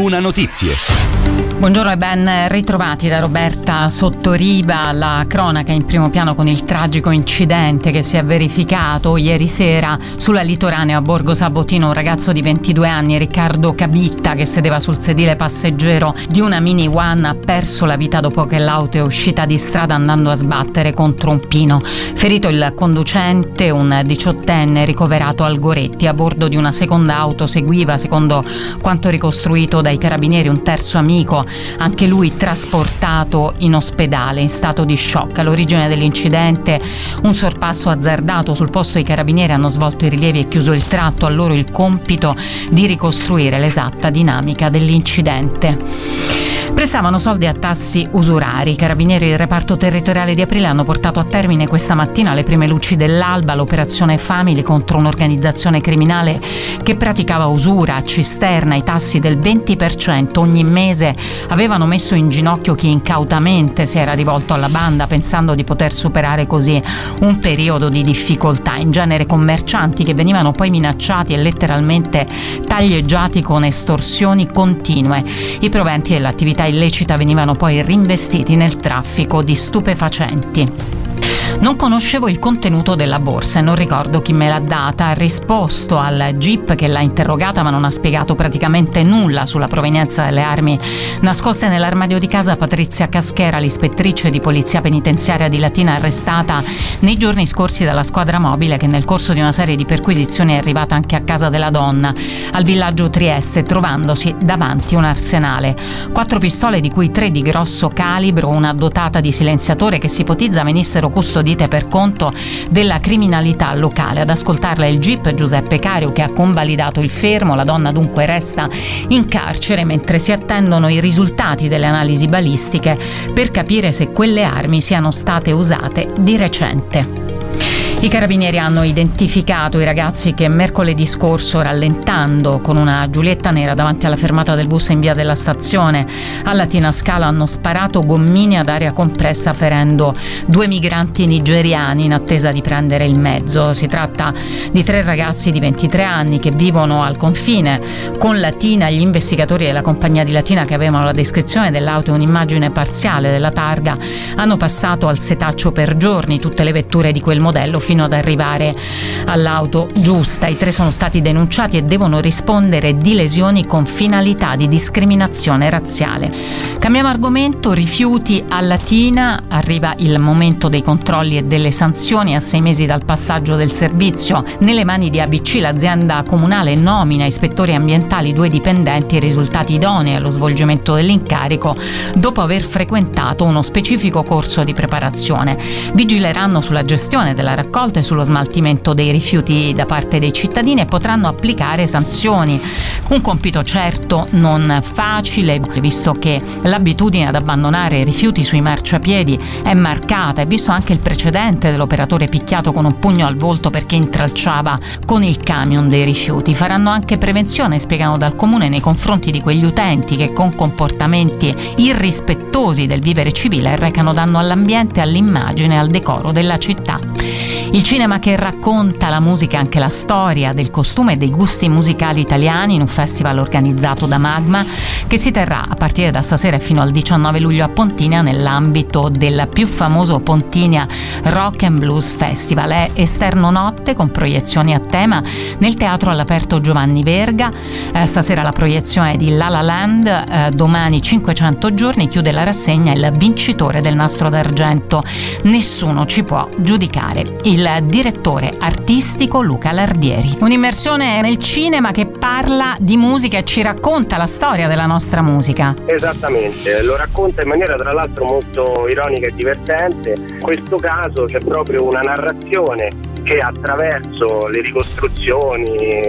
Luna Notizie. Buongiorno e ben ritrovati da Roberta Sottoriba. La cronaca in primo piano con il tragico incidente che si è verificato ieri sera sulla litoranea a Borgo Sabotino. Un ragazzo di 22 anni, Riccardo Cabitta, che sedeva sul sedile passeggero di una Mini One, ha perso la vita dopo che l'auto è uscita di strada andando a sbattere contro un pino. Ferito il conducente, un 18enne ricoverato al Goretti. A bordo di una seconda auto seguiva, secondo quanto ricostruito dai carabinieri, un terzo amico, anche lui trasportato in ospedale in stato di shock. All'origine dell'incidente un sorpasso azzardato. Sul posto i carabinieri hanno svolto i rilievi e chiuso il tratto. A loro il compito di ricostruire l'esatta dinamica dell'incidente. Prestavano soldi a tassi usurari. I carabinieri del reparto territoriale di Aprile hanno portato a termine questa mattina, alle prime luci dell'alba, l'operazione Family contro un'organizzazione criminale che praticava usura a cisterna. I tassi del 20% ogni mese avevano messo in ginocchio chi incautamente si era rivolto alla banda, pensando di poter superare così un periodo di difficoltà. In genere commercianti che venivano poi minacciati e letteralmente taglieggiati con estorsioni continue. I proventi dell'attività illecita venivano poi reinvestiti nel traffico di stupefacenti. Non conoscevo il contenuto della borsa e non ricordo chi me l'ha data. Ha risposto al GIP che l'ha interrogata, ma non ha spiegato praticamente nulla sulla provenienza delle armi nascoste nell'armadio di casa. Patrizia Caschera, l'ispettrice di polizia penitenziaria di Latina, arrestata nei giorni scorsi dalla squadra mobile, che nel corso di una serie di perquisizioni è arrivata anche a casa della donna al villaggio Trieste, trovandosi davanti un arsenale. 4 pistole, di cui 3 di grosso calibro, una dotata di silenziatore che si ipotizza venissero custodite per conto della criminalità locale. Ad ascoltarla il GIP Giuseppe Cario, che ha convalidato il fermo. La donna dunque resta in carcere mentre si attendono i risultati delle analisi balistiche per capire se quelle armi siano state usate di recente. I carabinieri hanno identificato i ragazzi che mercoledì scorso, rallentando con una Giulietta nera davanti alla fermata del bus in via della Stazione a Latina Scalo, hanno sparato gommini ad aria compressa, ferendo 2 migranti nigeriani in attesa di prendere il mezzo. Si tratta di 3 ragazzi di 23 anni che vivono al confine con Latina. Gli investigatori della compagnia di Latina, che avevano la descrizione dell'auto e un'immagine parziale della targa, hanno passato al setaccio per giorni tutte le vetture di quel modello fino ad arrivare all'auto giusta. I 3 sono stati denunciati e devono rispondere di lesioni con finalità di discriminazione razziale. Cambiamo argomento. Rifiuti a Latina. Arriva il momento dei controlli e delle sanzioni. A 6 mesi dal passaggio del servizio nelle mani di ABC, l'azienda comunale nomina ispettori ambientali 2 dipendenti risultati idonei allo svolgimento dell'incarico dopo aver frequentato uno specifico corso di preparazione. Vigileranno sulla gestione della raccolta e sullo smaltimento dei rifiuti da parte dei cittadini e potranno applicare sanzioni. Un compito certo non facile, visto che l'abitudine ad abbandonare rifiuti sui marciapiedi è marcata, e visto anche il precedente dell'operatore picchiato con un pugno al volto perché intralciava con il camion dei rifiuti. Faranno anche prevenzione, spiegano dal comune, nei confronti di quegli utenti che con comportamenti irrispettosi del vivere civile recano danno all'ambiente, all'immagine e al decoro della città. Il cinema che racconta la musica e anche la storia del costume e dei gusti musicali italiani, in un festival organizzato da Magma, che si terrà a partire da stasera e fino al 19 luglio a Pontinia, nell'ambito del più famoso Pontinia Rock and Blues Festival. È esterno notte con proiezioni a tema nel teatro all'aperto Giovanni Verga. Stasera la proiezione di La La Land, domani 500 giorni, chiude la rassegna il vincitore del Nastro d'Argento. Nessuno ci può giudicare, il direttore artistico Luca Lardieri. Un'immersione nel cinema che parla di musica e ci racconta la storia della nostra musica. Esattamente, lo racconta in maniera tra l'altro molto ironica e divertente. In questo caso c'è proprio una narrazione che attraverso le ricostruzioni,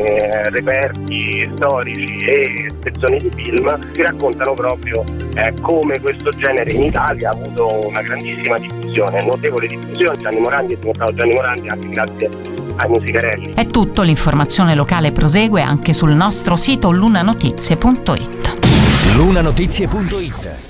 reperti storici e spezzoni di film si raccontano proprio come questo genere in Italia ha avuto una grandissima diffusione, notevole diffusione. Gianni Morandi è diventato Gianni Morandi anche grazie ai musicarelli. È tutto, l'informazione locale prosegue anche sul nostro sito lunanotizie.it. Lunanotizie.it